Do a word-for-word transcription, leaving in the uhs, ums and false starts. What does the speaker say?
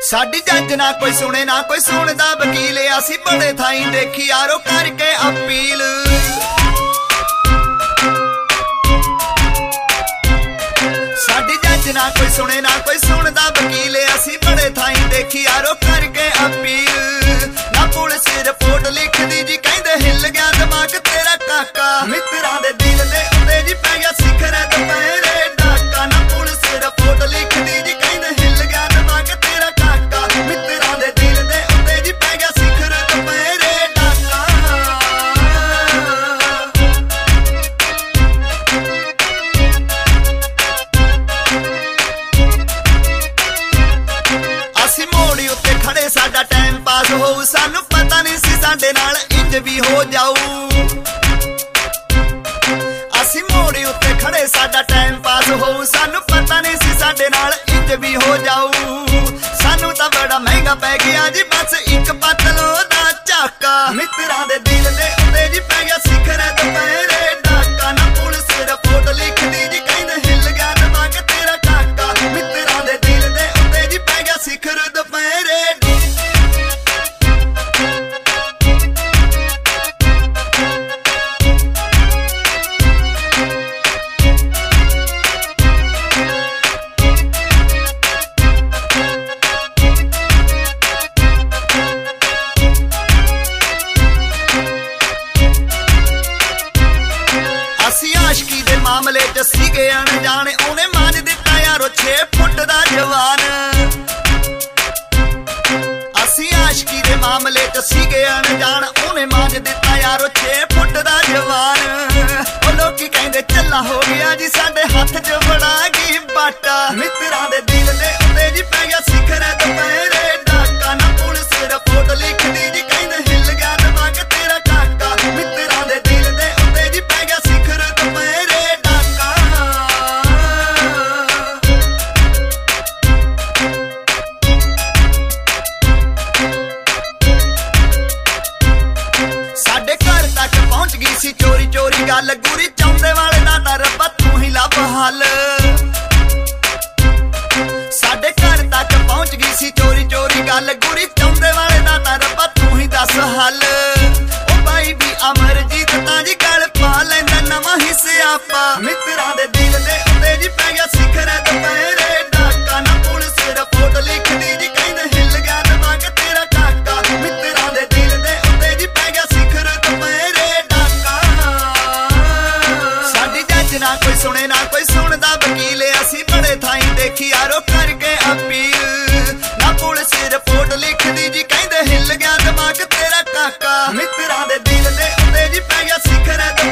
साडी जज ना कोई सुने ना कोई सुनदा वकील असी बड़े थाई देखी यारो करके अपील। साडी जज ना कोई सुने ना कोई सुनदा वकील असी बड़े थाई देखी यारो करके अपील। ना पुलिस रिपोर्ट लिख दी जी कहंदे हिल गया दिमाग तेरा काका मित्रां दे दिल दे उत्ते जी पै गया सिखर दुपहरे डाका। ना पुलिस रिपोर्ट लिख दी जी कहंदे हिल गया दिमाग तेरा काका मित्रां दे दिल दे उत्ते जी पै गया सिखर दुपहरे डाका। असी मोड़ी उत्ते खड़े साडा टाइम पास होऊ सानू पता नहीं सी साडे नाल इंज भी हो जाऊ। असी मोड़ी उत्ते खड़े साडा टाइम पास होऊ सानू पता नहीं सी साडे नाल इंज भी हो जाऊ। सानू तां बड़ा महंगा पै गया जी बस एक पतलो दा झाका मित्रां दे दिल दे उत्ते जी पै गया सिखर दुपहरे डाका। ना पुलिस रिपोर्ट लिख दी जी कहंदे हिल गया दिमाग तेरा काका मित्रां दे दिल दे उत्ते जी पै गया सिखर दुपहरे। आशकी दे मामले च सीगे अनजाने उन्हें मान दिता यारो छे फुट दा जवान। असी आशकी दे मामले च सीगे अनजान उन्हें मान दिता यारो छे फुट दा जवान। ओ लोकी कहंदे चला हो गया जी साडे हाथ च बड़ा गई बाटा मित्रां दे दिल दे उत्ते जी पै गया सिखर दुपहरे डाका। ना पुलिस रिपोर्ट लिख दी जी कहंदे हिल गया दिमाग तेरा काका मित्रां दे दिल दे उत्ते जी पै गया सिखर दुपहरे डाका। साडे घर तक पहुंच गई सी चोरी चोरी गल गुरी चाहुंदे वाले दा ना रब्बा तू ही लभ हल। साडे घर तक पहुंच गई सी चोरी चोरी गल गुरी चाहुंदे वाले दा ना रब्बा तू ही दस हल। ओ भाई भी अमरजीत तां जी गल पा लैंदा नवां ही सियापा मित्रां दे दिल दे उत्ते जी पै गया सिखर दुपहरे डाका। ना पुलिस रिपोर्ट लिख दी जी कहंदे हिल गया दिमाग तेरा काका मित्रां दे दिल दे उत्ते जी पै गया सिखर दुपहरे डाका। साडी जज ना कोई सुने ना कोई सुनदा वकील असी बड़े थाई देखी यारो करके अपील। ना पुलिस रिपोर्ट लिख दी जी कहंदे हिल गया दिमाग तेरा काका मित्रां दे दिल दे उत्ते जी पै गया सिखर